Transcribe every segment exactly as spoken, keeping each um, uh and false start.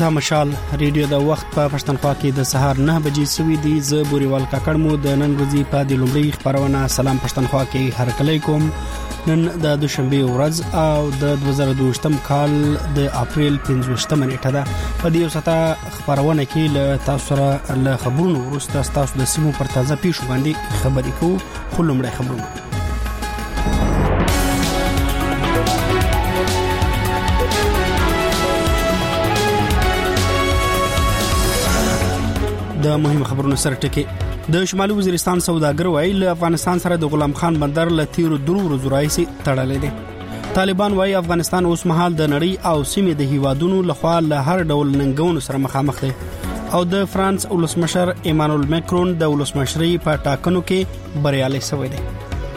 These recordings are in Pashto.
دا مشال ریډیو د وخت په پښتونخوا کې د سهار نه بجې سوي دي. زه بوريوال کاکړ مو د نن ورځې په د لومړي خبرونه سلام پښتونخوا کې هرکلی کوم. نن د دوشنبه ورځ او د دوه زره دوه کال د اپریل پنځوستمه نیټه ده. په دې وسته خبرونه کې له تاسو سره له خبرونو وروسته تاسو د سیمو پر تازه پیښو باندې خبرې کوو. خو لومړی خبرونه د مهمه خبرونو سره ټکی. د شمالي وزیرستان سوداګر وایي له افغانستان سره د غلام خان بندر له تیرو درو ورځو راهیسې تړلې دي. طالبان وایي افغانستان اوس مهال د نړۍ او سیمې د هیوادونو لخوا له هر ډول ننګونو سره مخامخ دی. او د فرانس ولسمشر ایمانوئل ماکرون د ولسمشرۍ په ټاکنو کې بریالی شوی دی.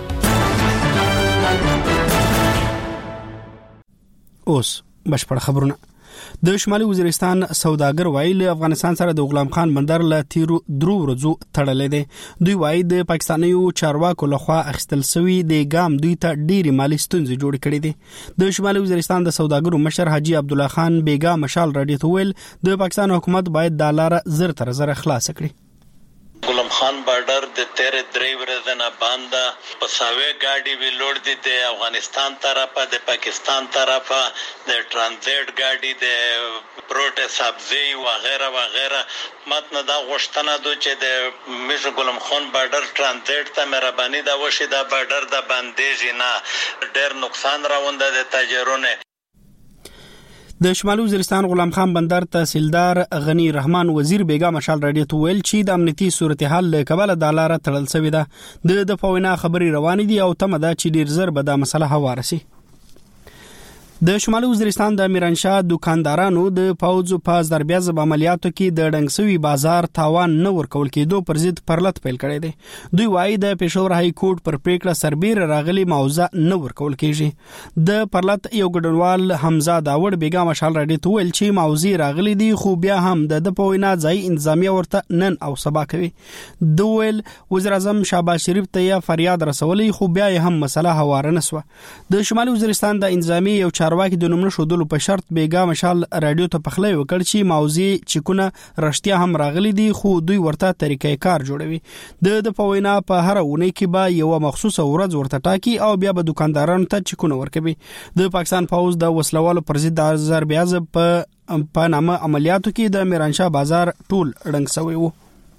اوس بشپړ خبرونه. د شمالي وزیرستان سوداګر وایي له افغانستان سره د غلام خان بندر له تیرو درو ورځو تړلې دي. دوی وایي د پاکستانیو چارواکو لخوا اخیستل شوی د ګام دوی ته ډېری مالي ستونزې جوړ کړې دي. د شمالي وزیرستان د سوداګرو مشر حاجی عبدالله خان بیګا مشال راډیو ته ویل د پاکستان حکومت باید د لار زر تر زر خلاص کړي. غلام خان بارډر د تیر درې ورځې نه باندې په ساوي گاډي وی لوړ دي د افغانستان طرفه د پاکستان طرفه د ترانزیت گاډي د پروټ سبزی و غیره و غیره متن دا غشتنه دو چې د مش غلام خان بارډر ترانزیت ته مهرباني دا وشي دا بارډر د باندې نه ډېر نقصان راونده د تاجرونه. د شمالي وزیرستان غلام خان بندر تحصیلدار غنی رحمان وزیر بیګا مشال راډیو ته ویل چې د امنیتي صورتحال له کبله د لار تړل شوی ده. د د پوینا خبري روان دي او تمه ده چې ډیر زر به د مسله هواره شي. د شمالي وزیرستان د میرانشاه دکاندارانو د پوز په ضربیازب عملیاتو کې د ډنګسوي بازار تاوان نه ورکول کېدو پر ضد پرلط پیل کړی دی. دوی وايي د پېښور های کورټ پر پریکړه سربیر راغلي موضوع نه ورکول کېږي. د پرلط یو ګډونوال حمزه داوړ بیګا مشال راډیو ته ویل چې موضوع راغلي دي خو بیا هم د د پوینا ځای انتظامیه ورته نن او سبا کوي. دوی ویل وزیر اعظم شهباز شریف ته فریاد رسولې خو بیا هم مسله هواره نه شوه. د شمالي وزیرستان د انتظامی یو چارواکي د نومونو شودلو په شرط بیګا مشال راډیو ته پخلی وکړ چې موضوع چکونه رښتیا هم راغلي دي خو دوی ورته طریقې کار جوړوي. د د پوینا په هر اونۍ کې به یو مخصوصه ورځ ورته ټاکي او بیا به دکاندارانو ته چکونه ورکوي. د پاکستان پوز د وسلوالو پر ضد د ضربیازب په په نامه عملیاتو کې د میرانشاه بازار ټول ړنګ شوی وو.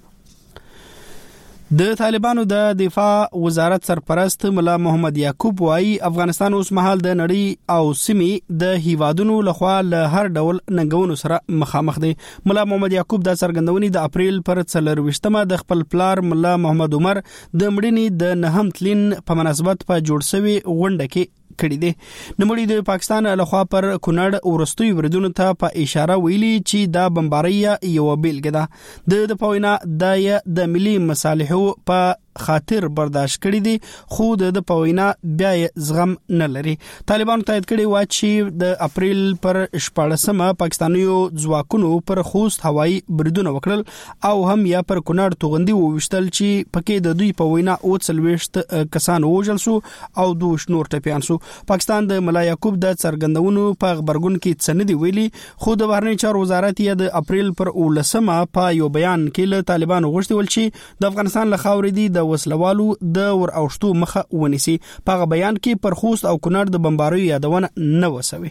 د طالبانو د دفاع وزارت سرپرست ملا محمد یعقوب وايي افغانستان اوس مهال د نړۍ او سیمې د هیوادونو لخوا له هر ډول ننګونو سره مخامخ دی. ملا محمد یعقوب د څرګندونې د اپریل پر څلرويشتمه د خپل پلار ملا محمد عمر د مړینې د نهم تلین په مناسبت په جوړ شوی غونډه کې کړی دی. نموړي د پاکستان لخوا پر کونړ ورستوي وردونو ته په اشاره ویلي چې دا بمباري یو بیلګه ده. د د پوینا د د ملي مصالحو په خاطر برداشت کړی دي خو د پوینا بیا زغم نه لري. طالبان تایید کړي و چې د اپریل پر شپږمه پاکستانیو ځواکونو پر خوست هوایي بریدونه وکړل او هم یا پر کونړ توغندي ووشتل چې پکې د دوی پوینا او څلويشت کسان وژل شو او دوه نور ټپيان شو. پاکستان د ملا یعقوب د څرګندونو په خبرګون کې څه نه دی ویلي خو د بهرنی چارو وزارت یې د اپریل پر اولسمه په یو بیان کې له طالبانو غوښتي ول چې د افغانستان له خاورې دي د وسلوالو د ور اوشتو مخه ونیسي. په بیان کې پر خوست او کونړ د بمباریو یادونه نه وسوي.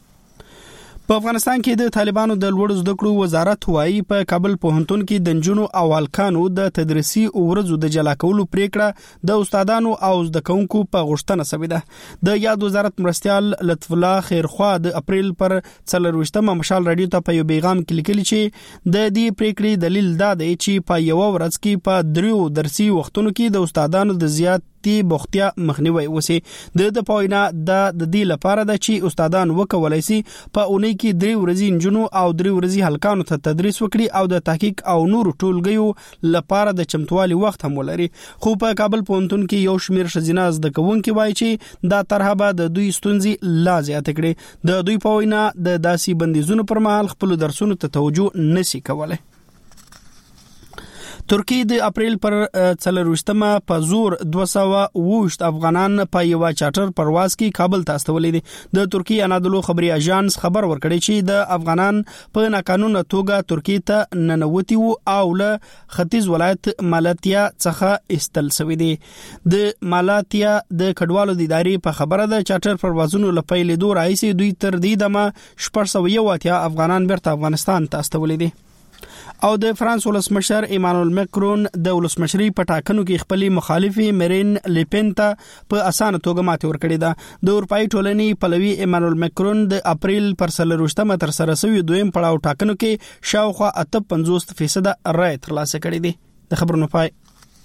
په افغانستان کې د طالبانو د لوړ زده کړو وزارت وايي په کابل پوهنتون کې د نجونو او هلکانو د تدریسي ورځو د جلا کولو پریکړه د استادانو او زده کوونکو په غوښتنه شوې ده. د یاد وزارت مرستيال لطف الله خیرخوا د اپریل پر څلرويشتمه مشال راډیو ته په یو پیغام کې لیکلي چې د دې پریکړې دلیل دا دی چې په یو ورځ کې په دریو درسي وختونو کې د استادانو د زیات تی بوختیا مخنیوي وسی. د د پوینا د د دې لپاره د چې استادان وکولای شي په اونۍ کې درې ورځې نجونو او درې ورځې هلکانو ته تدریس وکړي او د تحقیق او نور ټولګیو لپاره د چمتوالي وخت هم ولري. خو په کابل پوهنتون کې یو شمیر ښځینه زده کوونکي وایي چې دا طرحه به د دوی ستونزې لا زیات کړي. د دوی پوینا د داسې بندیزونو پر مهال خپل درسونو ته توجه نشي کولای. ترکیه د اپریل پر څلرویشتمه په زور دوه سوه اووه افغانان په یو چارټر پرواز کې کابل ته استولې دي. د ترکیه انادولو خبري اژانس خبر ورکړی چې د افغانان په ناقانونه توګه ترکیه ته ننوتي وو او له ختیځ ولایت مالاتیا څخه استل شوی دي. د مالاتیا د کډوالو د ادارې په خبره ده چارټر پروازونو لپاره لیدو راځي دوی تر دې دمه شپږ سوه یو اتیا افغانان بیرته افغانستان ته استولې دي. او د فرانس ولسمشر ایمانوئل ماکرون د ولسمشري په ټاکنو کې خپل مخالفي مارین لپن ته په اسانه توګه ماته ورکړې ده. د اروپאי ټولنې پلوي ایمانوئل ماکرون د اپریل پر څلرویشتمه تر سره شوی دویم پړاو ټاکنو کې شاوخوا اته پنځوس فیصد رای ترلاسه کړې دي. د خبرونو پای.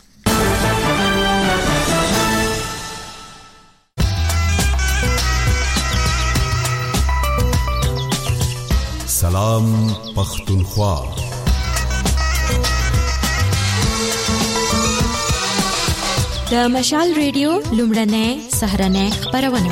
سلام پختونخوا. د مشال ریډیو لومړنۍ سهرنۍ خبرونه.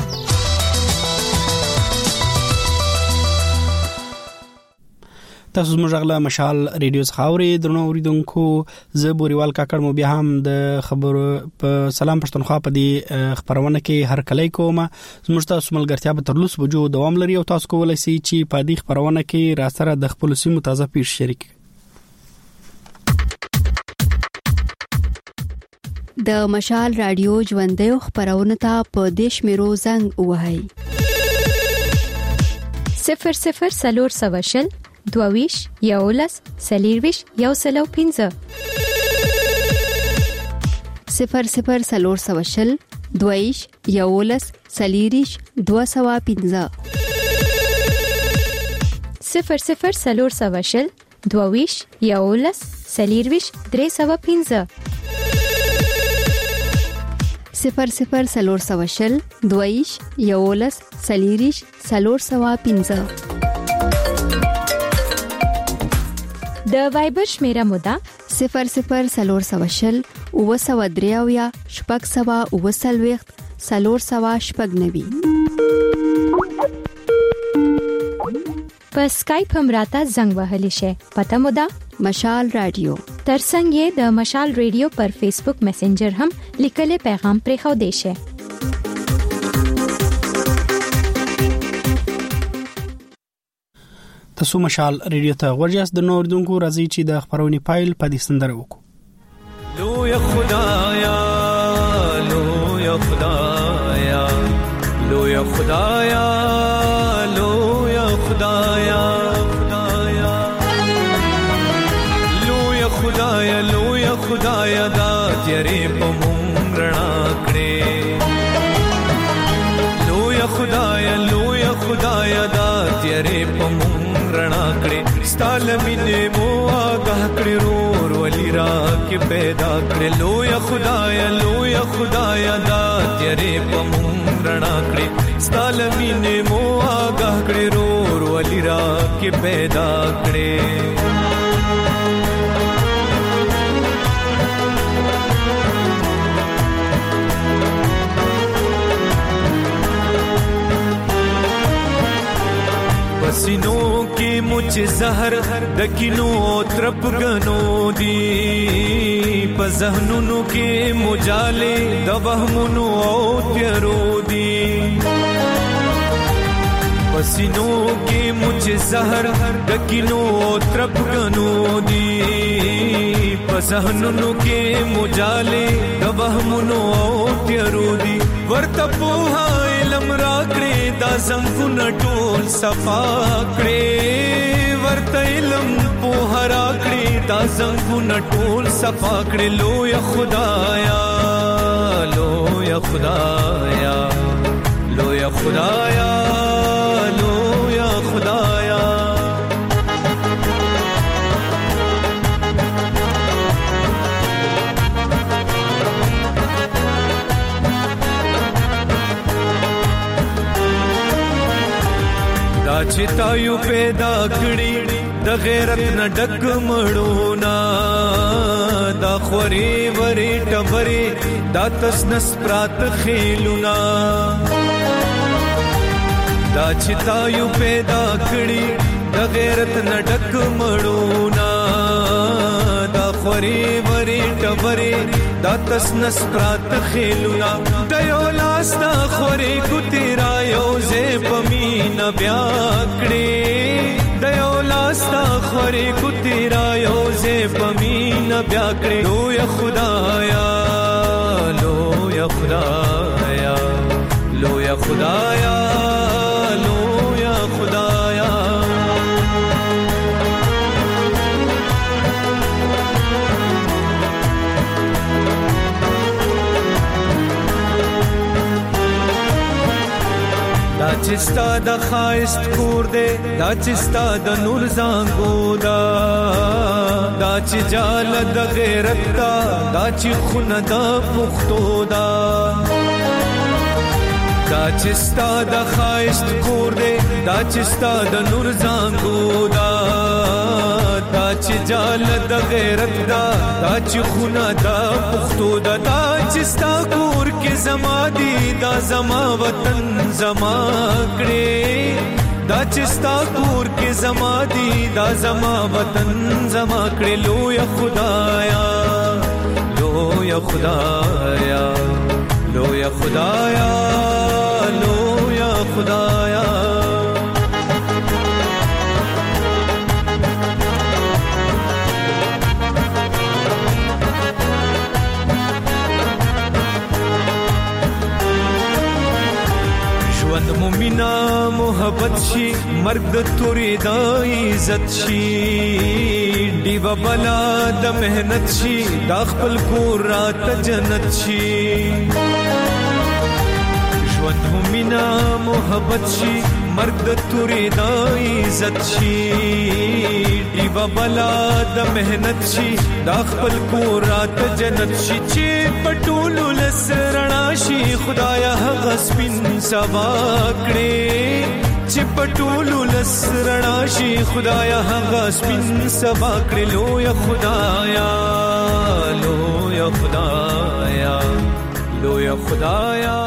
تاسو زموږ غلا مشال ریډیو خاوري درنو اوریدونکو زه بوريوال کاکړ مو بیا هم د خبرو په سلام پښتونخوا په دې خبرونه کې هر کله کومه زموږ تاسو ملګرتیا به تر لوس بجو دوام لري او تاسو کولای شئ چې په دې خبرونه کې را سره د خپل سیمو تازه پیښ شریک. د مشال رادیو ژوندۍ خبرونه ته په دیش میرو زنګ وهاي صفر صفر سلور سواشل دوویش یولس سلیرویش یو سلو پینزه صفر صفر سلور سواشل دوویش یولس سلیریش دو سوا پینزه صفر صفر سلور سواشل دوویش یولس سلیرویش درې سوا پینزه صفر صفر سلور سواشل دوویش یولس سلیریش سلور سوا پینزه. د وایبر شمیره مودا صفر صفر سلور سواشل او سوا دریاویا شپږ سوا او سلويخت سلور سوا شپږ نوي. په اسکایپ هم راته زنګ وهلی شي. پته مودا مشال رادیو. ترڅنګ د مشال رادیو پر فیسبوک میسنجر هم لیکل پیغام پرې خو دی شي. تاسو مشال ریډیو ته ورجاست د نور دونکو راځي چې د خبرونې پایل په دې سندره وکړو. لو یا خدایا لو یا خدایا لو یا خدایا لو یا خدایا خدایا لو یا خدایا لو یا خدایا دا تیرې په مونږ رڼا کړې. لو یا خدایا لو یا خدایا دا تیرې په مونږ رڼا کړې. ستال مینې مو آگاه کړې رور ولی را کې پیدا کړې. لو یا خدایا لو یا خدایا دا تیرې په مونږ رڼا کړې. ستال مینې مو آگاه کړې رور ولی را کې پیدا کړې. پسینو کې مچ زهر د کینو ترپ غنو دی. په ذهنونو کې مجاله د وهمونو او تیرو دی. پسینو کې مچ زهر د کینو ترپ غنو دی. په ذهنونو کې مجاله د وهمونو او تیرو دی. ورته په علم راکړې دا زنګونه ټول صفا کړې. ورته علم په راکړې دا زنګونه ټول صفا کړې. لو یا خدایا لو یا خدایا لو یا خدایا لو یا خدایا. چې تایو پیدا کړی د غیرت نه ډک مړونا. دا خوري وری ټبري دا تسنس پرات خېلونا. دا چې تایو پیدا کړی د غیرت نه ډک مړونا. دا خوري خبره دا تس نس پرات خیلونا د یو لاس تا خورې کو تیرا یو زه پمین بیا کړې د یو لاس تا خورې کو تیرا یو زه پمین بیا کړې لو یا خدایا لو یا خدایا لو یا خدایا لو یا خدایا دا چستا د خایست کور دے دا چستا د نور زانګو دا دا چې جال د غیرت دا دا چې خون د پختو دا دا چستا د خایست کور دے دا چستا د نور زانګو دا دا چې جال د غیرت دا دا چې خون د پختو دا دا چستا کور کې زما دی دا زما وطن زما کړې دا چستا کور کې زما دی دا زما وطن زما کړې لو یا خدایا لو یا خدایا لو یا خدایا لو یا خدایا مومنا محبت شي مرګ د تورې د عزت شي دیو بلا د مهنت شي د خپل کور رات جنت شي ژوند مومنا محبت شي مرګ د تورې د عزت شي دیو بلا د مهنت شي د خپل کور رات جنت شي چې پټولو لسرنا شي خدایا هغه سپین سبا کړې چې پټولو لسرنا شي خدایا هغه سپین سبا کړې لو یا خدایا لو یا خدایا لو یا خدایا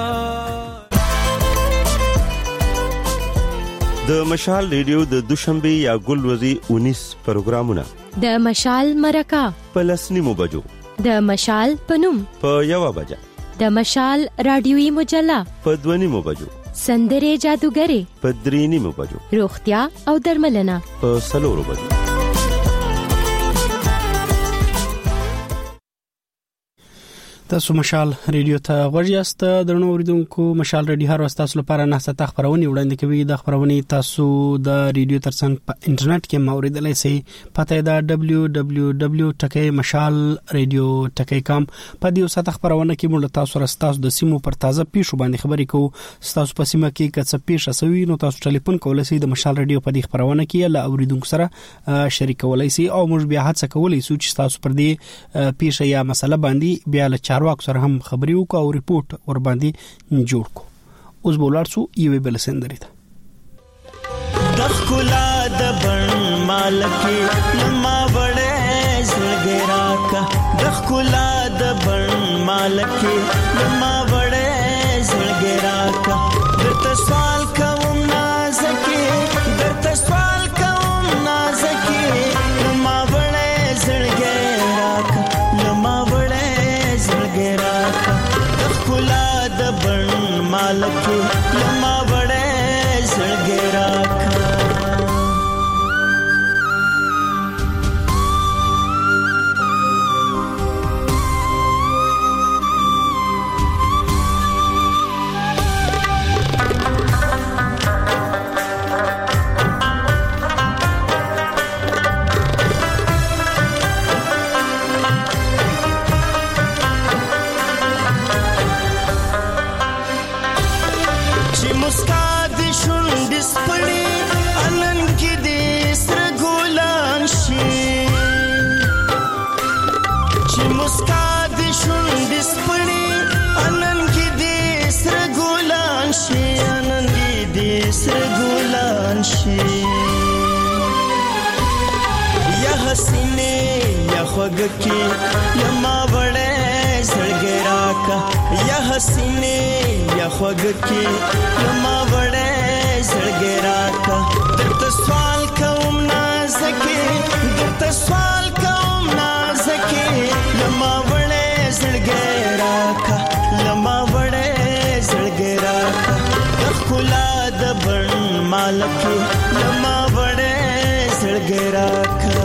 د مشال ریډیو د دوشنبه یا ګلوري انیس پروګرامونه د مشال مرکه په لسنیمو بجو د مشال پنوم په یو بجه د مشال رادیوي مجله په دونیمو بجو سندره جادوګری په درینیمو بجو روغتیا او درملنه په سلورو بجو تاسو مشال ریډیو ته غوړیاست درنو اوریدونکو مشال ریډیو هر وخت تاسو لپاره نه ست خبرونه وړاندې کوي د خبرونه تاسو د ریډیو ترڅنګ په انټرنیټ کې موریدلای شئ پته دا دبليو دبليو دبليو ټکی مشال ریډیو ټکی کام په دې وسه خبرونه کې موږ تاسو راستاسو د سیمو پر تازه پیښو باندې خبرې کوو تاسو په سیمه کې کڅ پیښه سوي نو تاسو ټلیفون کولای شئ د مشال ریډیو په دې خبرونه کې له اوریدونکو سره شریکولای شئ او موږ بیا هڅه کولای شو چې تاسو پر دې پیښه یا مسله باندې بیا له چارواکو سره هم خبري وکړو او ریپورت ور باندې جوړ کو اوس بولار سو یو بل سندري ته د خلا د بن مالکي لما وړې زړګرا کا د خلا د بن مالکي لما وړې زړګرا کا درته سوال کوم نازکي درته سوال کوم نازکي لما وړې زړګرا کا لما خلا د بن مالک لما وړې زړګرا خوږکی لما وړې زړګرا کا یا حسینه یا خوږکی لما وړې زړګرا کا درته سوال کوم نازکه درته سوال کوم نازکه لما وړې زړګي راکا لما وړې زړګي راکا خلا د بن مالک لما وړې زړګي راکا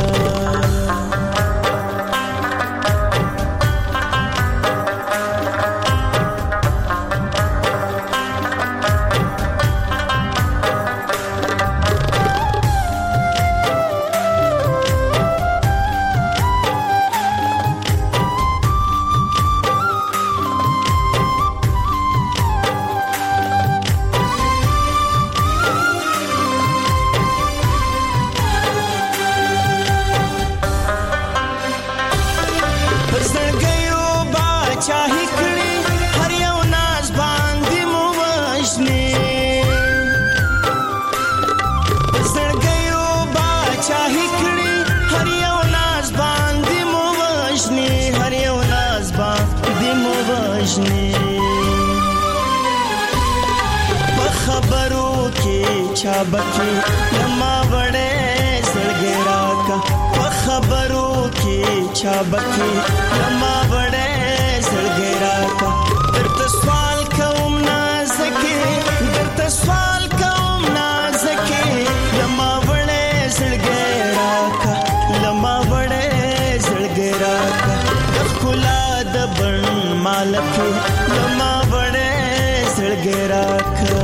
बकी लम्मा बड़े सड़गे राका खबरों की छाबकी लम्मा बड़े सड़गे राका दर्द सवाल कौम ना सके दर्द सवाल कौम ना सके लम्मा बड़े सड़गे राका लम्मा बड़े सड़गे राका खुला दबन मालक लम्मा बड़े सड़गे राका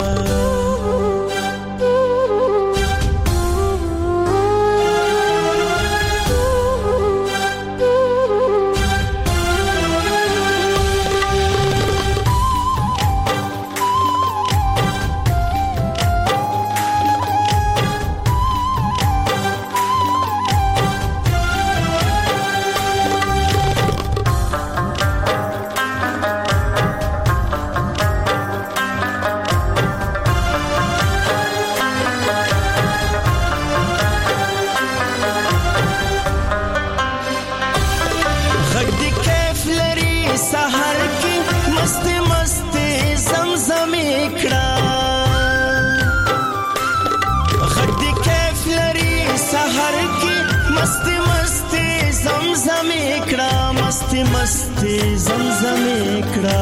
मस्ती जमजम इकड़ा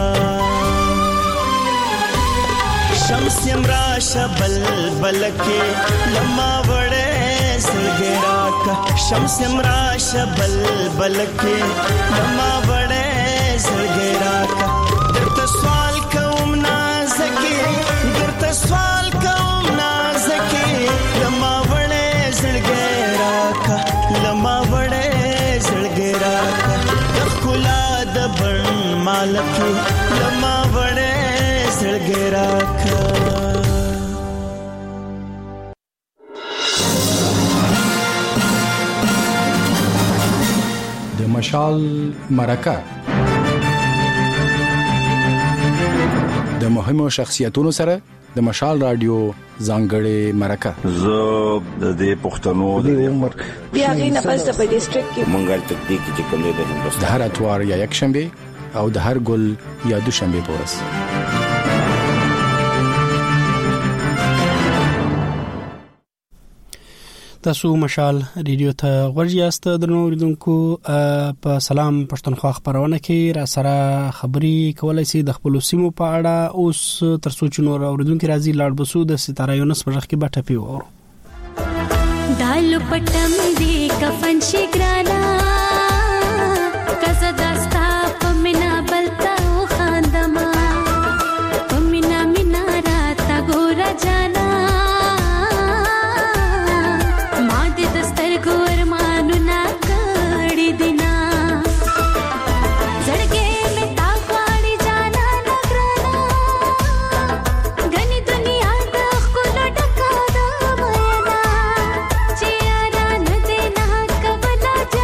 शम्सियम राशा बल बल के लम्मा बड़े सड़गे राका शम्सियम राशा बल बल के लम्मा बड़े सड़गे राका दर्द सवाल कौम ना सके दर्द सवाल कौम ना सके लम्मा बड़े सड़गे राका लम्मा बड़े सड़गे राका खुला दबन मालक लम्मा बड़े सड़गे राका د مشال مرکه د مهمو شخصیتونو سره د مشال رادیو ځانګړې مرکه زه د دې پښتنو د عمر بیا غینه پس په ډیسټریکټ کې منګل تکتیک چې کوم دی د هندستان د هر اتوار یا یک شنبه او د هر ګل یا دوشنبه پورس تاسو مشال ریډیو ته ورجیاست درنو اوریدونکو په سلام پښتونخوا خبرونه کې را سره خبري کولای شي د خپل سیمو په اړه اوس تر څو چې نور اوریدونکو راځي لاړ بسو د ستاره یونس په ځخ کې بټه پیو ورو دالو پټم دی کفن شي ګرانا کزه داستا پمنا بلتا او خاندما پمنا مینا راتا ګور جانا Jana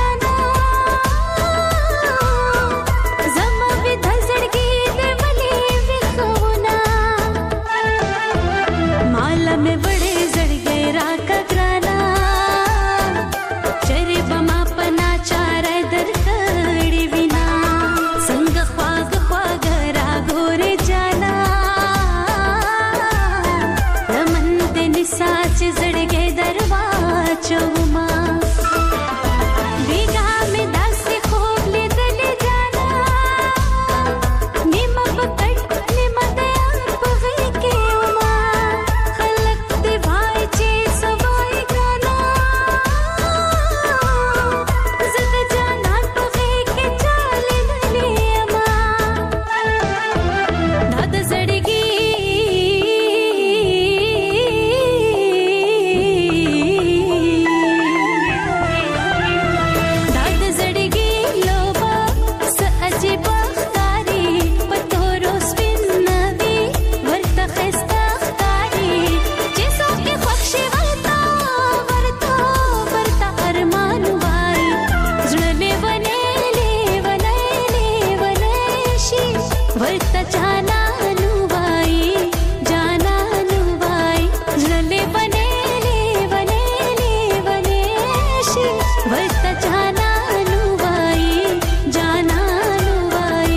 ورته جانانو وای جانانو وای زړه بنېلې بنېلې بنې شي ورته جانانو وای جانانو وای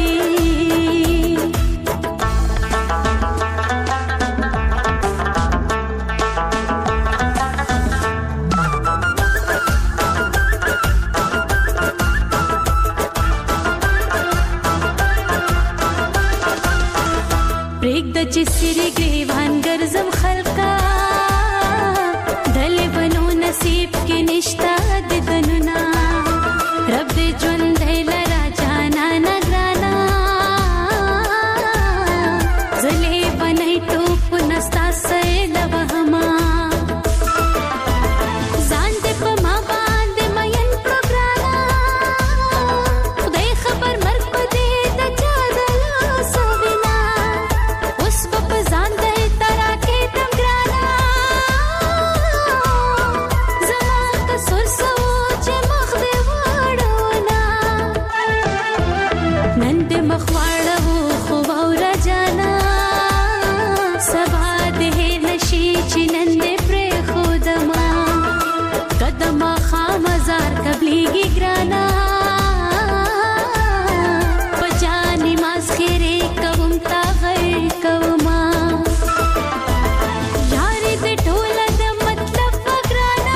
پریک د چسری گریوان ګرځم خلقا دل بنو نصیب کې نشتا د دننا رب دې ژوند لرا جانا نگرانا زلې بنای ټوپ نستا سید وهما ځان دې په ما باندې مین پروګرانا خدای خبر مرګ په دې د چا دلا سوینا اوس په ځان دې ترا کې تم ګرانا زما قصور سوچ مخ دې وړونا نن دې مخ وړو خو اور جانا سبا دې نشي چې نن دې پر خودما قدم خامزار قبليږي ګرانا پجاني ماسخره کوم تا غیر کوما یاري دې ټول د مطلب ګرانا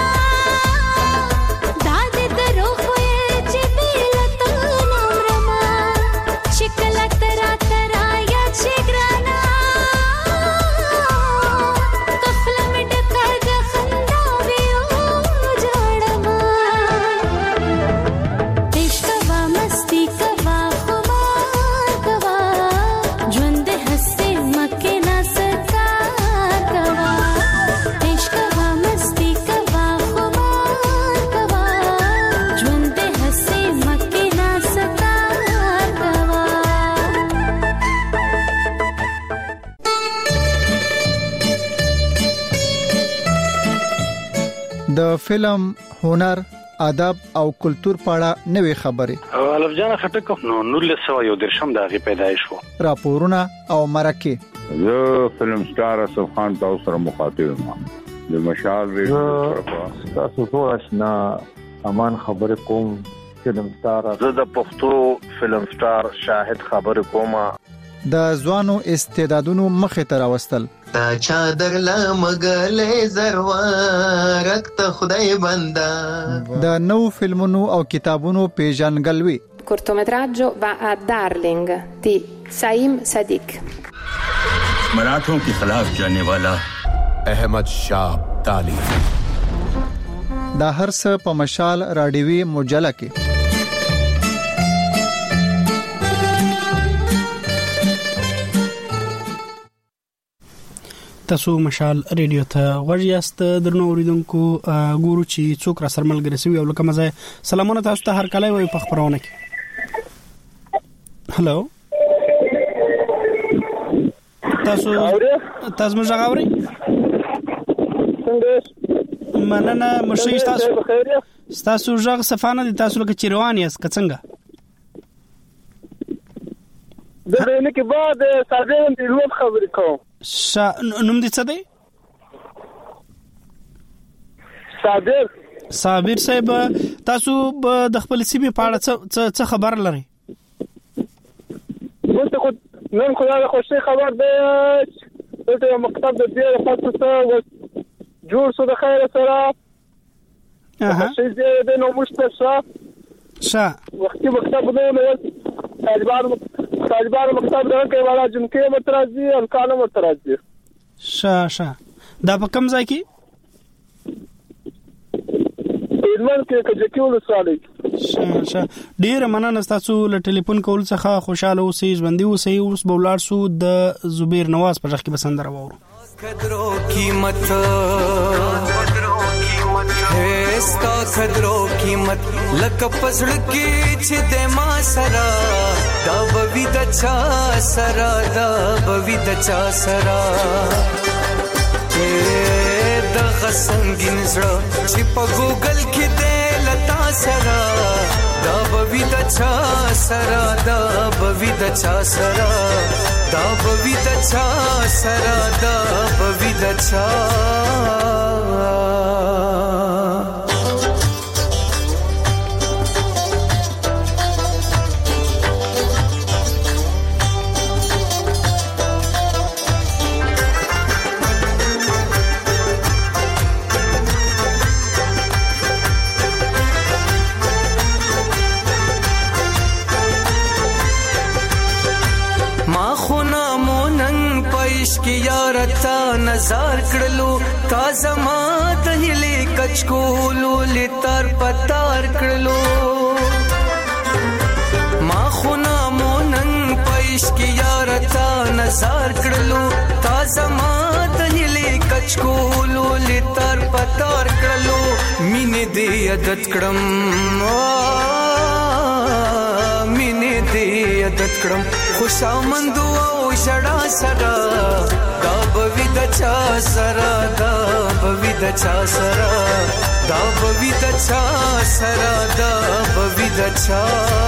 داد درو خوې چې بیلته نمرما شکل ترا ترا یا چې ګرانا کفل مې ډکه د خندا ویو جوړما عشق وا مستی کوا خمار کوا ژوند هسته مکه نا سکار کوا عشق وا مستی کوا خمار کوا ژوند هسته مکه نا سکار کوا د فلم هنر ادب او کلچر په اړه نوې خبرې الف جان خټک نو نولس سوه یو درشم دغه پیدایش وو راپورونه او مرکه زه فلم سٹار اسف خان تاسو سره مخاطب یم د مشال ریډیو طرفه تاسو ټول آشنا امان خبر کوم فلم سٹار زه د پښتو فلم سٹار شاهد خبر کوم د ځوانو استعدادونو مخه ته راوستل تا چادر لا مغلې زروارک ته خدای بندا د نو فلمونو او کتابونو پیژنګلوي cortometraggio va a Darling di Saim Sadiq मराठों के खिलाफ जाने वाला अहमद शाह अब्दाली دا هر څه په مشال راډیوي مجله کې تاسو مشال ریډیو ته غوړیاست درنو اوریدونکو ګورو چې څوک را سرمل ګرځوي او لکه مزه سلامونه تاسو ته هر کله وي په خبرونه کې هالو تاسو تاسو موږ غاوري څنګه مننه مرشي تاسو تاسو ژغ صفانه دي تاسو لکه چیروان یاس څنګه د دې کې بعد ساده د لوب خبرې کوم شا نوم دې څه دی صابر صابر صاحب تاسو د خپل سیمې په اړه څه خبر لرئ مونږ خو نن خو دا خوشي خبر ده چې مکتب د دې خاصه جوړ شو د خیر سره اها شي دې نو مشتشه شا وختي مکتب نه نو طالبان طالبان مکتب نه کوي والا جنکه مترازي الکانو مترازي شا شا دا په کوم ځای کې ایدمن کې کجکي ولسوالۍ شا شا ډیر مننه تاسو له ټلیفون کول څخه خوشاله اوسئ ژوندۍ اوسئ اوس بولار سو د زبیر نواز په ځخ کې بسندره وورو قدرو قیمت هستا قدرو قیمت لکه پسړ کې چې د ما سرا دا بوي د چا سرا دا بوي د چا سرا د غسنګین زړه چې په ګوګل کې د لتا سرا دا بوی د چا سرا دا بوی د چا سرا دا بوی د چا سرا دا بوی د چا کی یارتا نظر کړلو تا زما د هلي کچکولو لتر پتار کړلو ما خونا مونن پېش کی یارتا نظر کړلو تا زما د هلي کچکولو لتر پتار کړلو مینه دې عادت کړم مینه دې عادت کړم خوشامند او شړا سرا دا بوی د چا سرا دا بوی د چا سرا دا بوی د چا سرا دا بوی د چا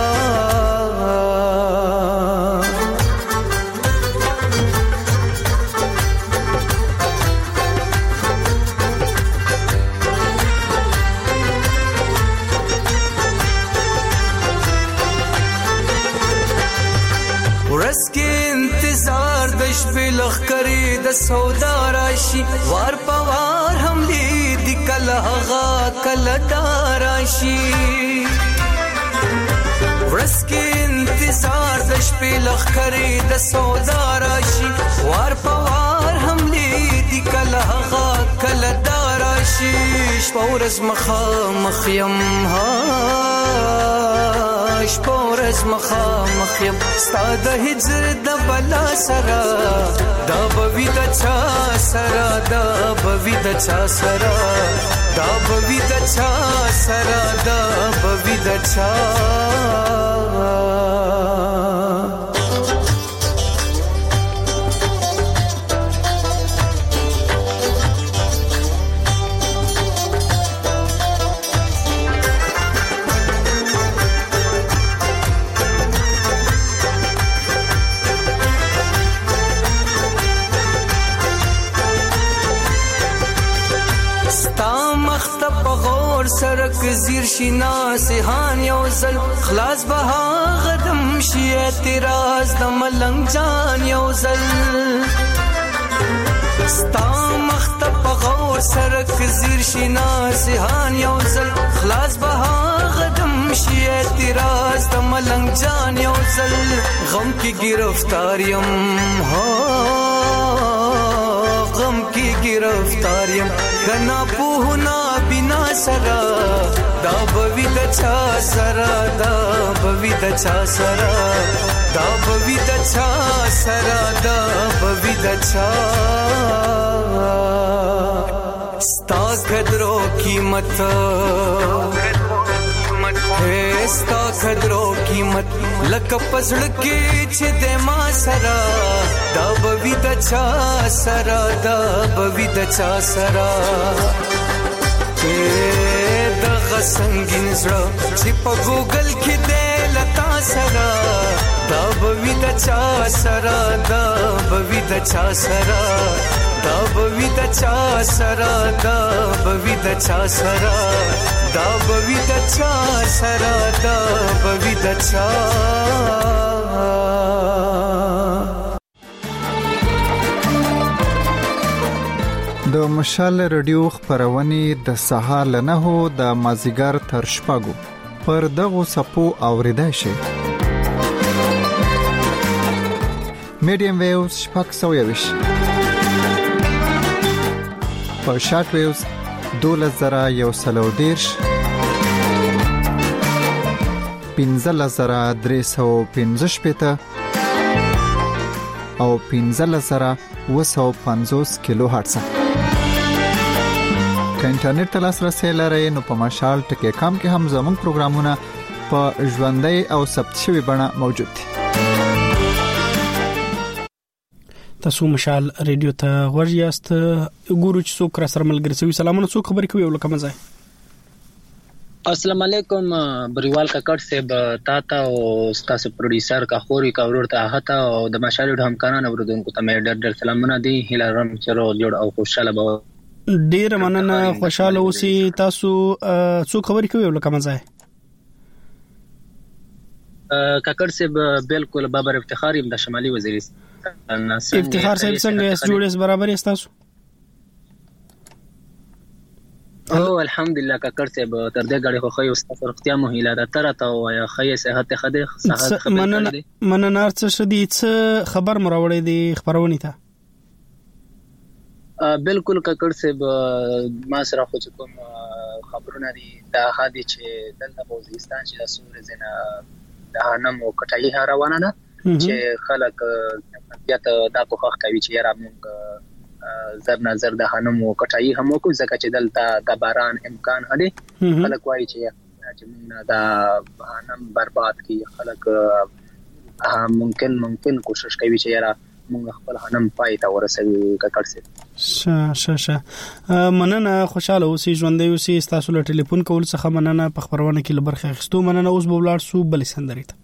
ورس کې انتظار د شپې لخ کری د سودا راشي وار پوار هم دې د کله هغه کله داراشي ورس کې انتظار د شپې لخ کری د سودا راشي وار پوار هم دې د کله هغه کله داراشي شپورز مخا مخیم ها شپورز مخا مخیم ستاد هجر د بلا سرا دا بوی د چا سرا دا بوی د چا سرا دا بوی د چا سرا دا بوی د چا سرک زیر شینا سهان یو زل خلاص بها غدم شي اعتراض د ملنګ جان یو زل ستا مخت په غور سرک زیر شینا سهان یو زل خلاص بها غدم شي اعتراض د ملنګ جان یو زل غم کی گرفتار یم هو غم کی گرفتار یم کنا پوهنا بنا سرا دا بوی د چا سرا دا بوی د چا سرا دا بوی د چا سرا دا بوی د چا ستا قدرو قیمت ہے ستا قدرو قیمت لک پزړ کې چې د ما سرا دا بوی د چا سرا دا بوی د چا سرا د غسنګین زړه چې په ګوګل کې د لتا سرا دا بوی د چا سرا دا بوی د چا سرا دا بوی د چا سرا دا بوی د چا سرا دا بوی د چا سرا دا بوی د چا د مشال رادیو خبرونه د سهار لنهو د مازیګر تر شپږو پر دغه سپو اوریدای شي میډیم ویوز شپږ سوه یوش په شارټ ویوز دولس زره یو سلو دیرش پنځلس زره درې سوه پنځه شپېته او پنځلس زره اوه سوه پنځوس کیلو هرتز که انټرنیټ ته لاسرسی لرئ نو په مشال ټکی کام کې هم زموږ پروګرامونه په ژوندۍ او ثبت شوي بڼه موجود دي. تاسو مشال ریډیو ته ورجاست ګورو چې څوک را سره ملګری شوی. سلامونه، څوک خبرې کوي ولکه مزه؟ السلام علیکم بریوال کاکړ صاحب تاته او تاسو پروډوسر کا خوري کا ورته هتا او د مشال د همکارانو اوردونکو ته مې ډېر ډېر سلامونه دي هیله لرم چې روغ جوړ او خوشاله به ډېر مننه خوشاله اوسئ تاسو څو خبرې کوي ولکه مزه کاکړ صاحب بالکل بابر افتخار يم د شمالي وزیرستان افتخار صاحب څنګه جوړیس برابر استاسو او الحمدلله کاکړ صاحب تر دې غړي خو خو استاد رختیا مو هیله ده تر ته او خی صحت خده صحت خبر مننه مننه ارڅ شدي څه خبر مروړې دي خبرونه ته بالکل کاکړ صاحب ما سره خو کوم خبرونه دي دا هادي چې دلته وزیرستان چې د سور زنه د انم او کټای روانه ده چې خلک بیا ته دا کوخه کوي چې را موږ زر نظر د هنم او کټای هم کو ځکه چې دلته د باران امکان هدي خلک وایي چې چې موږ دا هنم برباد کی خلک ممکن ممکن کوشش کوي چې را موږ خپل هنم پای ته ورسوي کاکړ سي ش ش ش مننه خوشاله اوسئ ژوندې اوسئ تاسو له ټلیفون کول څخه مننه په خبرونه کې لبرخه خستو مننه اوس بوبلار سو بل سندري ته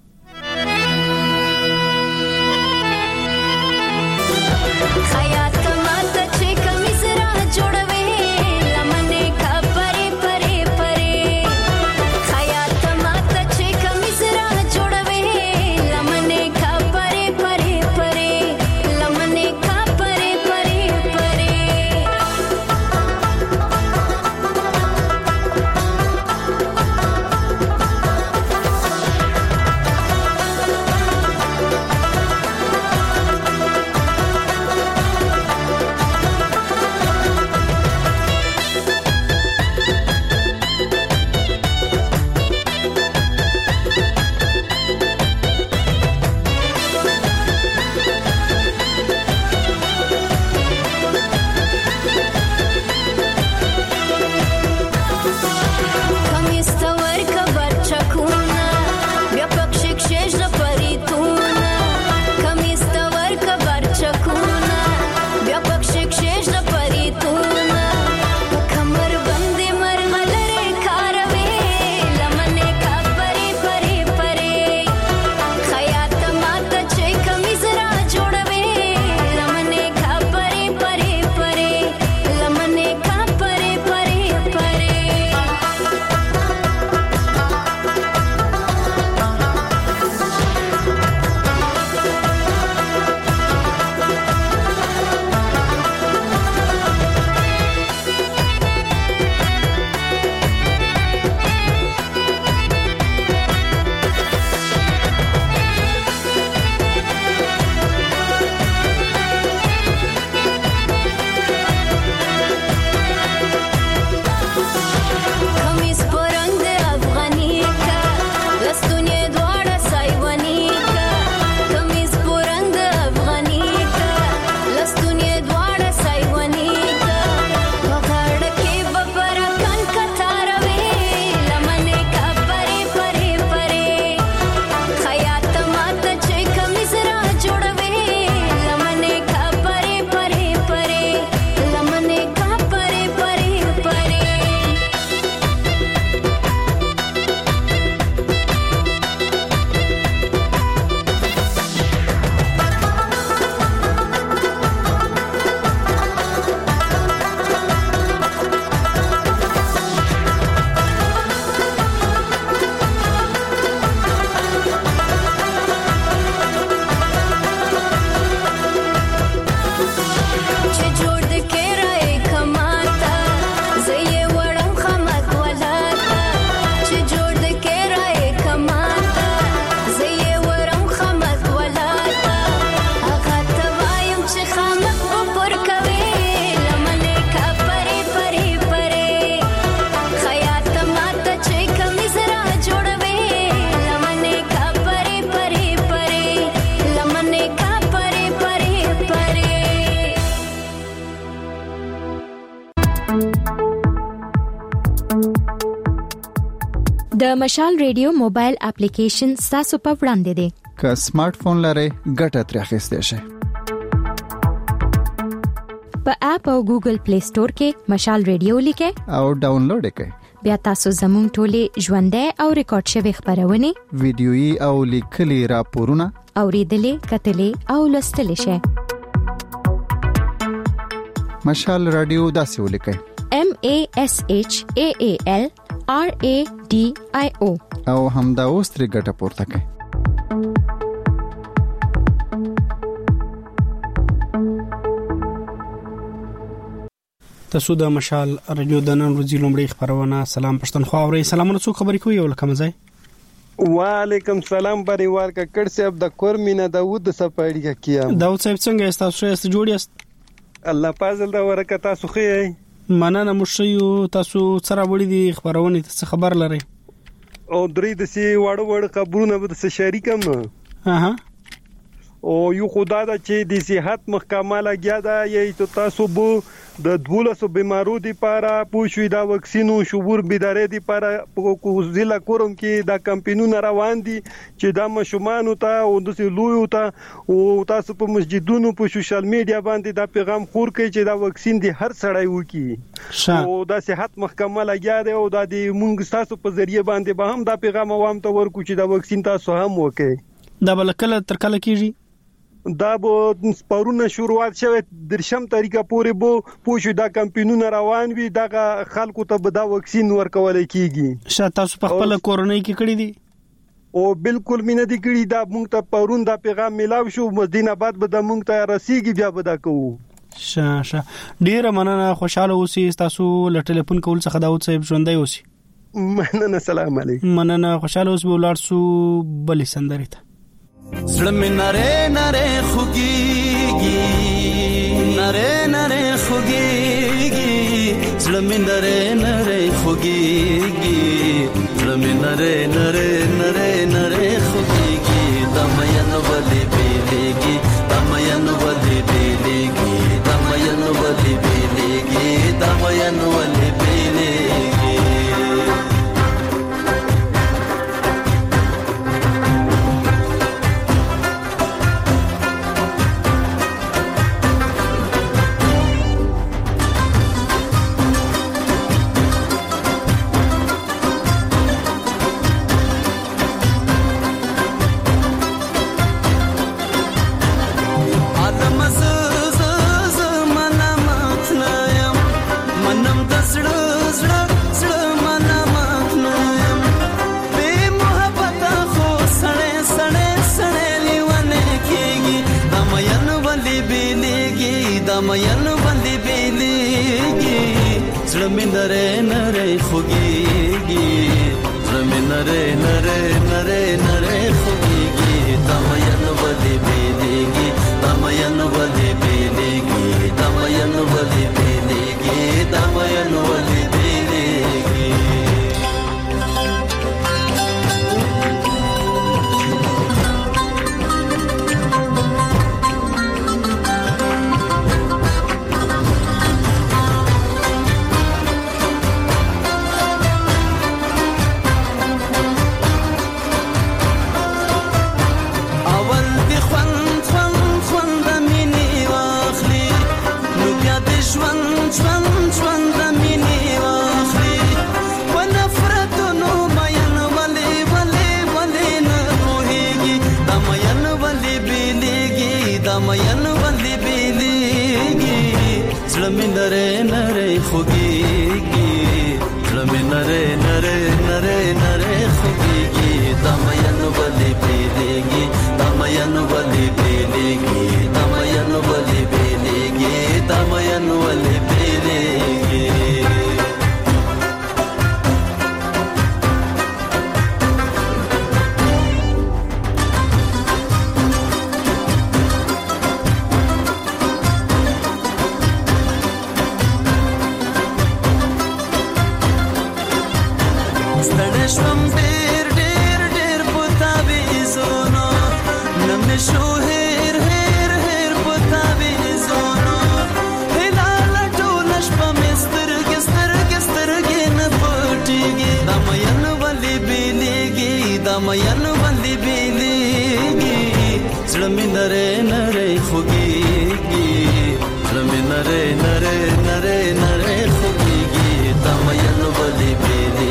د مشال ریډیو موبایل اپلیکیشن تاسو په وړاندې دی که سمارټ فون لرئ ګټه ترې اخیستئ شئ په اپ او ګوګل پلی سٹور کې مشال ریډیو لیکئ او ډاونلوډ کړئ بیا تاسو زموږ ټولې ژوندۍ او ریکارډ شوی خبرونه ویډیويي او لیکلي راپورونه اوریدلې کتلې او لوستلې شئ. مشال رادیو داسې ولیکئ: M A S H A A L R A D I O او همدا اوس ترې ګټه پورته کړئ. تاسو د مشال رادیو د نن ورځې لومړی خبرونه سلام پښتونخوا اورئ. سلامونه څوک خبرې کوي او لکه مزه وعلیکم سلام بریوار کا کډ صاحب د کورمینا داوود سپاړی کیه داوود صاحب څنګه تاسو سره جوړ یاست؟ الله پازل دا ورکه تاسو خې مننه مشيو تاسو سره وړي دي خبرونه څه خبر لري او درې د سي وړو وړ خبرونه به څه شریکم اها او یو خدای دا چې د صحت محکمه لګیا دا یی ته تاسو بو د دولسو بیمارو دی لپاره پوښوي دا وکسینو شعور بیدارې دی لپاره په ضلع کوم کې دا کمپاینونه روان دي چې دا مشومان او ته او د لوی او ته او تاسو په مسجدونو په سوشل میډیا باندې دا پیغام خور کوي چې دا وکسین دی هر سړی وکي او دا صحت محکمه لګیا دی او دا د مونږ تاسو په ذریعہ باندې به هم دا پیغام عوام ته ورکو چې دا وکسین تاسو هم وکي. دا بلکله تر کله کیږي؟ دا به پرونه شروعات شوه درشم طریقه پورې بو پوښو دا کمپاینونه روان وي دا خلکو ته به دا وکسین ورکول کیږي. شاته تاسو په خپل کورونی کې کړی دي او بالکل مینه دي کړی دا مونږ ته پرون دا پیغام ملاو شو مدینه آباد به دا مونږ ته رسیږي بیا به دا کوو. شاشه ډیره مننه خوشاله اوسئ تاسو له ټلیفون کول څخه داوود صاحب ژوندۍ اوسئ. مننه سلام علیکم. مننه خوشاله اوسئ ولار سو بلې سندري ته زړه مې نره نره خوږيږي نره نره خوږيږي زړه مې نره نره خوږيږي زړه مې نره نره نره نره خوږيږي د مېن ولې بیلېږي د مېن ولې بیلېږي د مېن ولې بیلېږي د مېن ولې بیلېږي مېن باندې بیلېږي زړه مې نره نره خوږيږي زړه مې نره نره نره نره خوږيږي دا مېن باندې بیلېږي دا مېن باندې بیلېږي دا مېن باندې بیلېږي دا مېن باندې بیلېږي نره نره خوږيږي زړه مې نره نره نره نره خوږيږي دا مېن ولې بیلېږي دا مېن ولې بیلېږي دا مېن ولې بیلېږي دا مېن ولې بیلېږي شوم ډېر ډېر ډېر پتا وېزونو نم شو هر هر هر پتا وېزونو هلال ټولش په مستر ګستر ګستر کې نه پټيږي د مېن ولې بیلېږي د مېن ولې بیلېږي زړه مې نره نره خوږيږي زړه مې نره نره نره نره خوږيږي د مېن ولې بیلېږي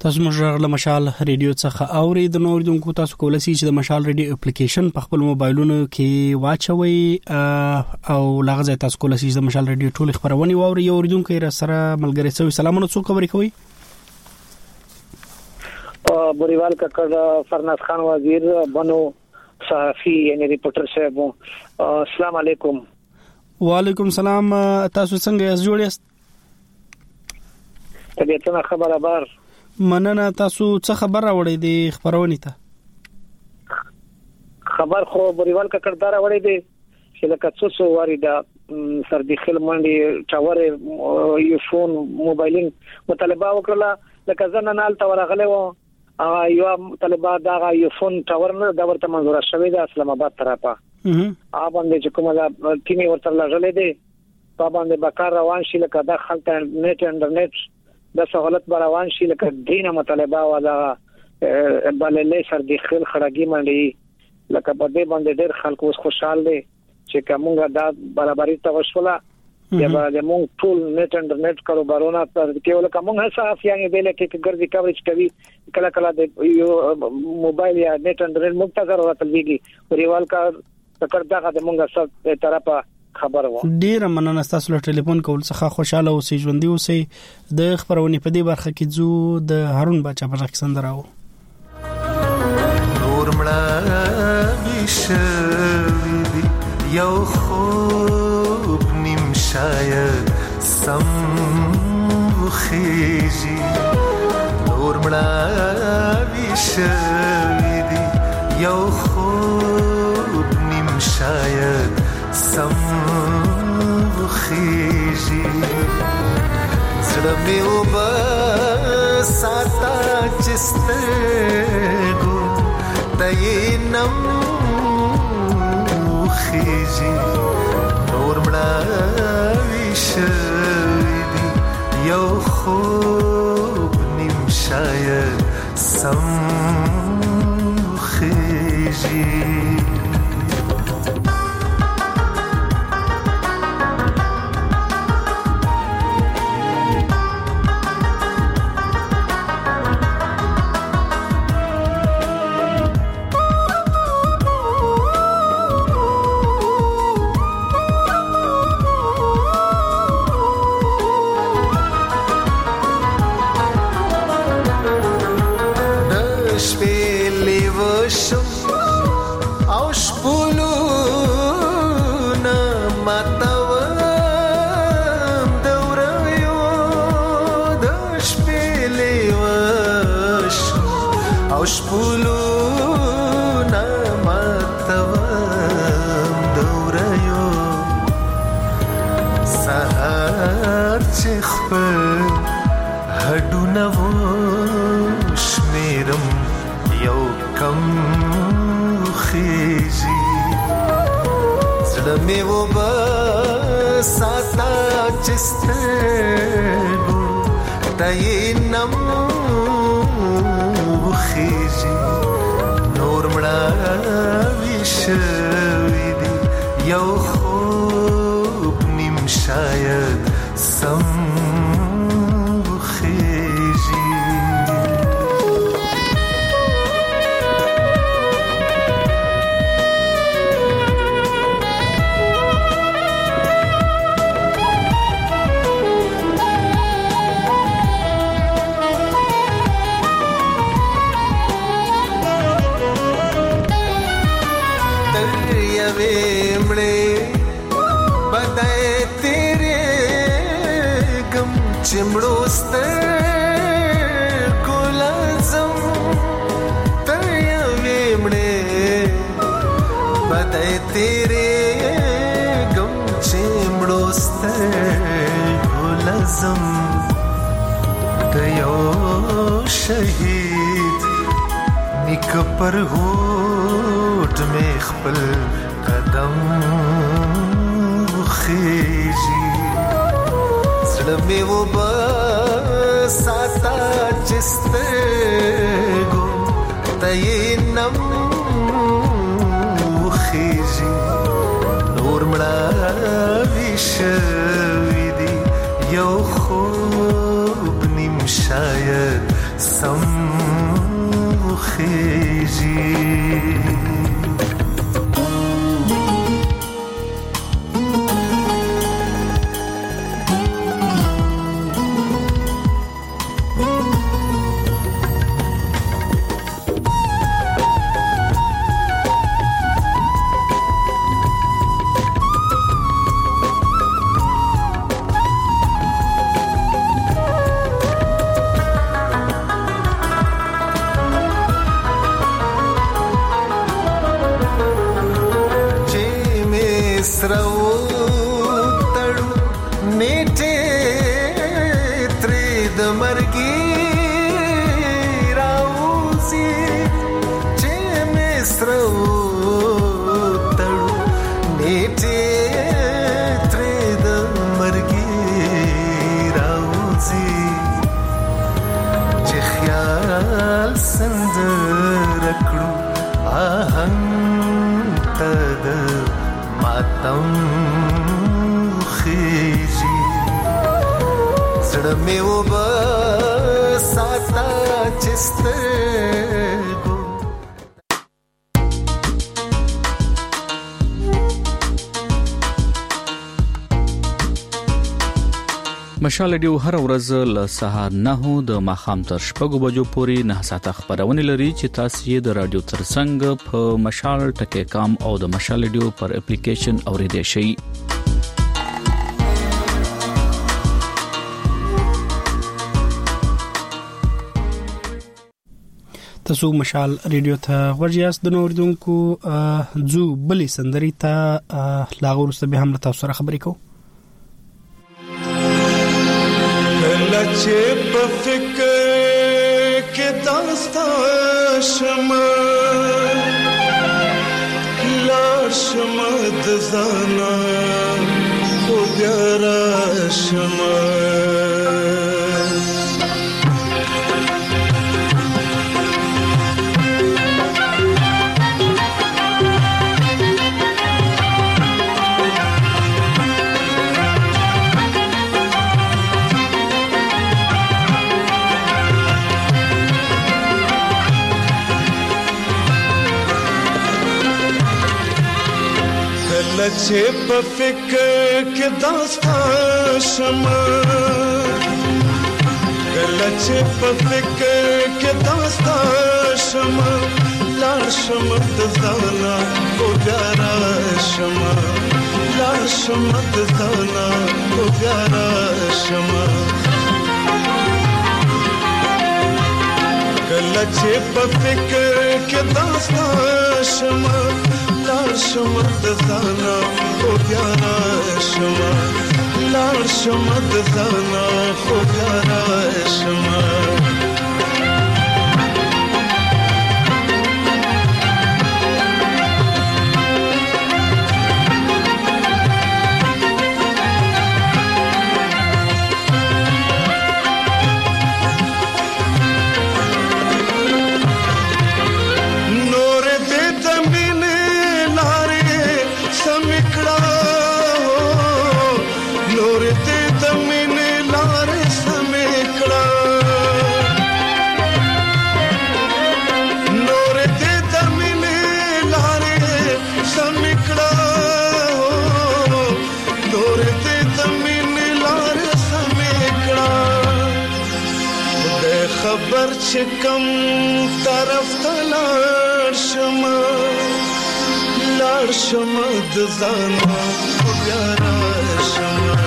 تاسو موږ له مشال ریډیو څخه اوري د نوردونکو تاسو کولای شئ چې د مشال ریډیو اپلیکیشن په خپل موبایلونو کې واچوي او لغزه تاسو کولای شئ د مشال ریډیو ټول خبرونه واوري. یو اوریدونکو را سره ملګری سوي سلامونه څو خبرې کوي. بوریوال ککړ فرناز خان وزیر بنو صحافي یعنی ریپورټر صاحب السلام علیکم. وعلیکم السلام. تاسو څنګه یاست؟ جوړ یاست؟ طبیعتنا خبره بار مننه. تاسو څه خبر راوړی دی خبرونه ته؟ خبر خو بوریوال ککړ دار راوړی دی چې لکه څو څو واری دا سردي خل منډي چاور یو فون موبایلینګ مطالبه وکړه لکه زنه نال تا ورغله و یو طالبہ دا یو فون ټاور نه دا ورته منظور شوی د اسلام آباد طرفه ا باندې چې کومه دا کینی ورته لږلې دي په باندې بکار روان شي لکه دا خلک نت انټرنیټ د سہولت روان شي لکه دینه مطالبه ولا بللې سر د خل خړګي منډي لکه په دې باندې ډېر خلک اوس خوشاله دي چې کومه دا برابرۍ توسوله یا به موږ ټول نت انټرنیټ کاروبارونه تر کې ولکه موږ صحافیان دې لکه ګرځي کوریج کوي کله کله د یو موبایل یا نت انټرنیټ موږ ته ضرورت لګي ریوال کا تکړه دغه د موږ سره طرفه خبر و. ډیر مننه تاسو له ټلیفون کول څخه خوشاله اوسئ ژوندۍ اوسئ. د خبرونه په دې برخه کې زو د هارون بچا په ځکه سندراو نور مړه بشوي یو خوب نیم شاید سم وخیجی نور مړه بشوي یو خوب نیم شاید سم وخیجی زړه مې وبساته چې سترګو دینم وخیجی نور مړه وشوي یو خوب نیم شاید سم وخیجی شهید نیک پر هوټ می خپل قدم خيږي زړه می و به ساته چستګو تینم خيږي نور مړه وشوي دي یو خوب نیم شاید سم خیجی مشال ډیو هر ورځ له سهار نه د ماخام تر شپږو بجو پورې نه ساعته خبرونه لري چې تاسو یې د رادیو ترڅنګ په مشال ټکی کام او د مشال ډیو پر اپلیکیشن اوریدئ شئ. تاسو مشال ریډیو ته ورجاست د نوردونکو زو بلی سندري ته لاغور سبه هم تاسو سره خبرې کوو. چې په فکر کې داستا شمه لار شمه د زانا خو بیا را شمه چې په فکر کې داستا شمه کله چې په فکر کې داستا شمه لار شمه د ځانا خو بیا را شمه لار شمه د ځانا خو بیا را شمه کله چې په فکر کې داستا شمه لار شمه د ځانا خو بیا را شمه لار شمه د ځانا خو بیا را شمه خبر چې کم طرف ته لاړ شمه لاړ شمه د ځانا خو بیا را شمه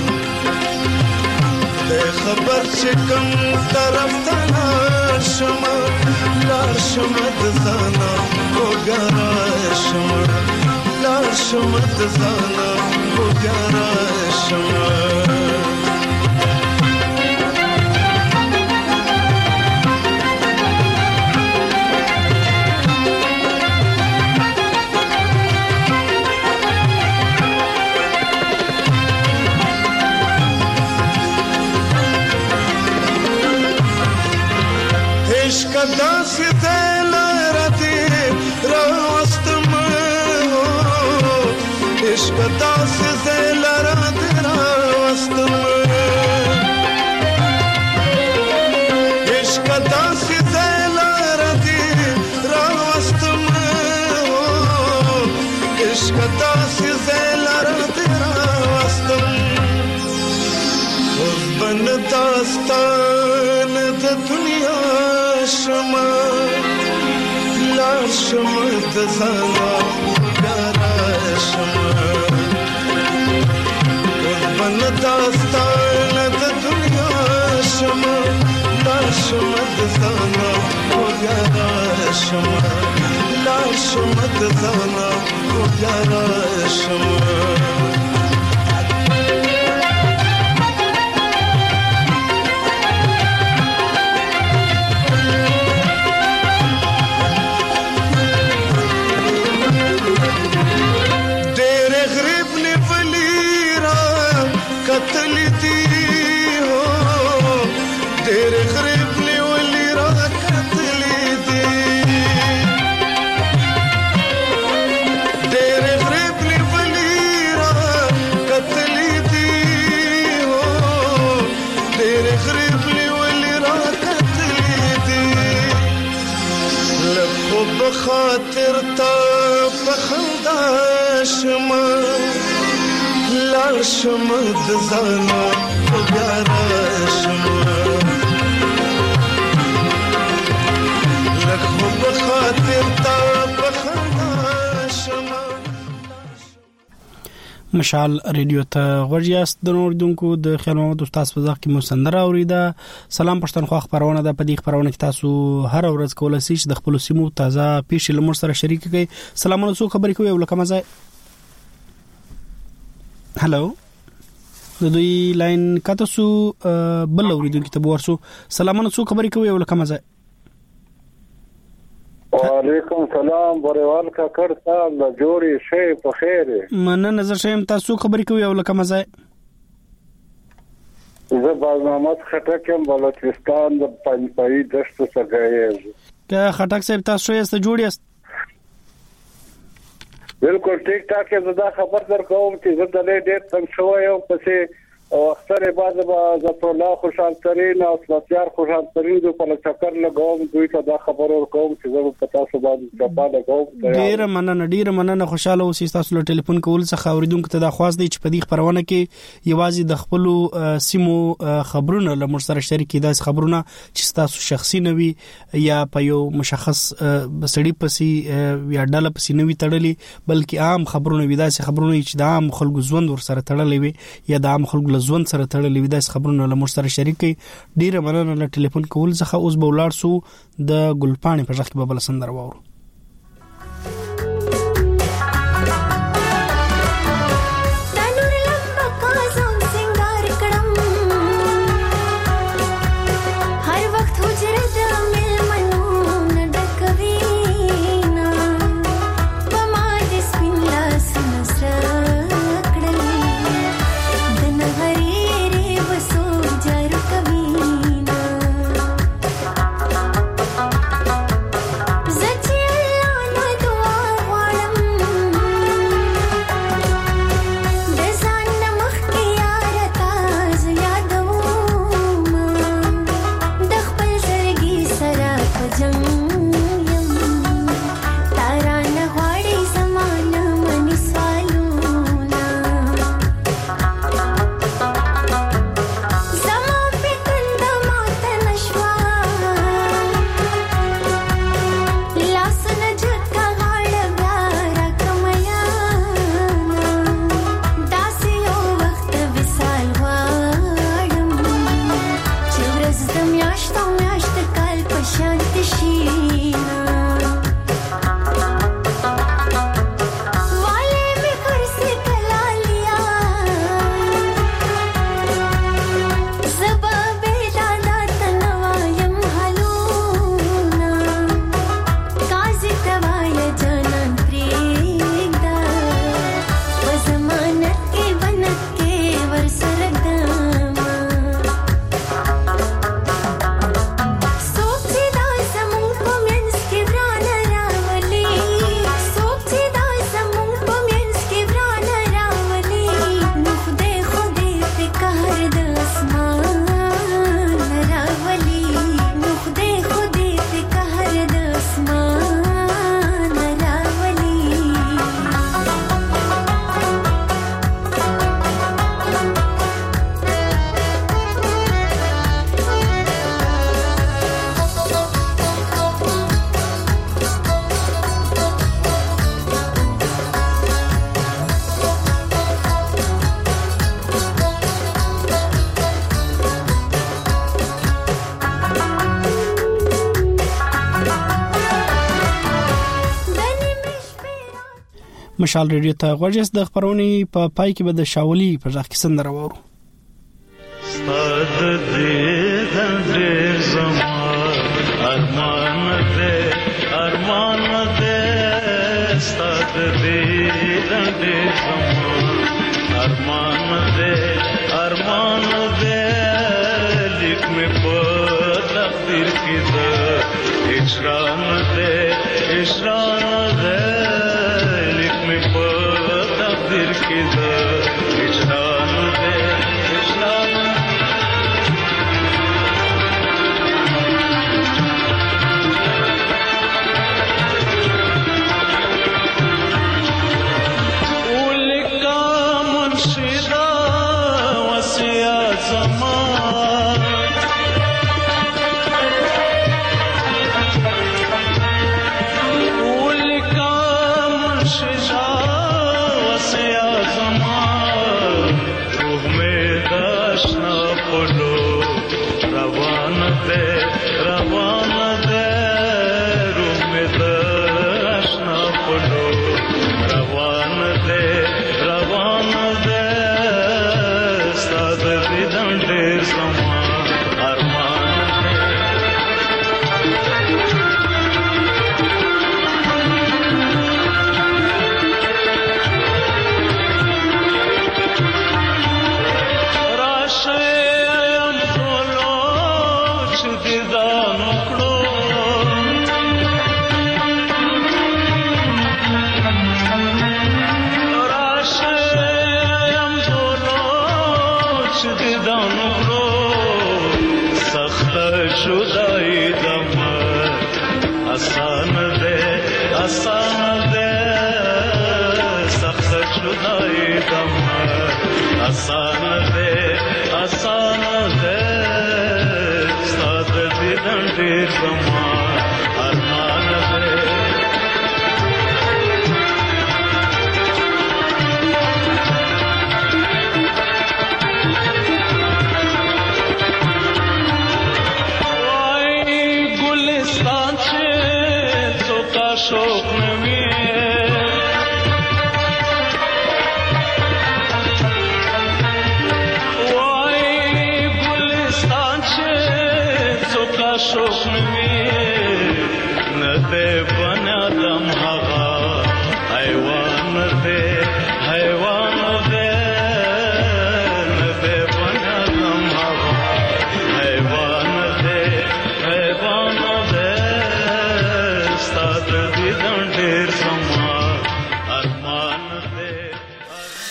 د خبر چې کم طرف ته لاړ شمه لاړ شمه د ځانا خو بیا را شمه لاړ شمه د ځانا خو بیا را شمه کدا سته لرته راستم عشق کدا سته لرته راستم عشق داسې ځای لره دې راوستم اوس به نه داستان د دنیا شمه لاړ شمه د ځانه بیا راشمه اوس به نه داستان د دنیا شمه لاړ شمه د ځانه بیا راشمه لاړ شمه د ځانه بیا راشمه قتل دی ہو تیرے غریب نے ولی را قتل دی تیرے غریب نے ولی را قتل دی ہو تیرے غریب نے ولی را قتل دی لکھو بخاطر تا بخندا شما لاړ شمه د ځانه بیا راشمه لږ خو په خاطر تا په خندا شمه. مشال ریډیو ته غوږ یاست د اوریدونکو د خیر محمد استاد په ځخ کې مو سندره اوریده. سلام پښتونخوا خبرونه ده. په دې خبرونه کې تاسو هر ورځ کولای شئ د خپل سیمو تازه پیښې لمر سره شریک کړئ. سلامونه سو خبرې کوي ولکه مزه. هلو د دوی لاین کته سو بل اوریدونکو ته ورسو. سلامونه سو خبرې کوي ولکه مزه. وعلیکم سلام بریوال کا کړ صاحب لا جوړی شی په خیر من نظر شیم تاسو خبرې کوي ولکه مزه. زه باز محمد خټک هم بلوچستان د پنځپای دشت څخه یم. که خټک صاحب تاسو یې ست جوړیاست؟ بالکل ټیک ټاک زه دا خبر در کوم چې زه د ډېر څنګه شوی یم پسې او اختر بعد با ذات الله خوشحال ترين او سلطیار خوشحال ترين د په چکر لګوم دوی ته دا خبر ورکوم چې زه په تاسو باندې چپا لګوم. ډیر مننه ډیر مننه خوشاله اوسئ. تاسو له ټلیفون کول څخه اوریدونکو ته دا خواست دی چې په دې خبرونه کې یوازې د خپل سیمو خبرونه لمر سره شریک دي. خبرونه چې تاسو شخصي نوي یا په یو مشخص بسړي پسي یا ډاله پسي نوي تړلي بلکې عام خبرونه وي. دا خبرونه چې د عام خلکو ژوند ور سره تړلې وي یا د عام خلکو ژوند سره تړلې وي. دا خبرونه لمر سره شریک کړي. ډیره مننه له ټلیفون کول څخه. اوس به ولاړ سو د ګلپاڼې په ځخ کې به بل سندره وورو. Zачем مشال ریډیو ته غوږیس د خبرونې په پا پای کې به د شاولي په ځخ کې سندره وورو. ستاد دې دې زما ارمان دې ارمان دې ستاد دې دې زما ارمان دې ارمان دې لیک مې په تقدیر کې دې اشران دې اشران دې لیک مې په تقدیر کې دې اشران دې اشران शोक में न दे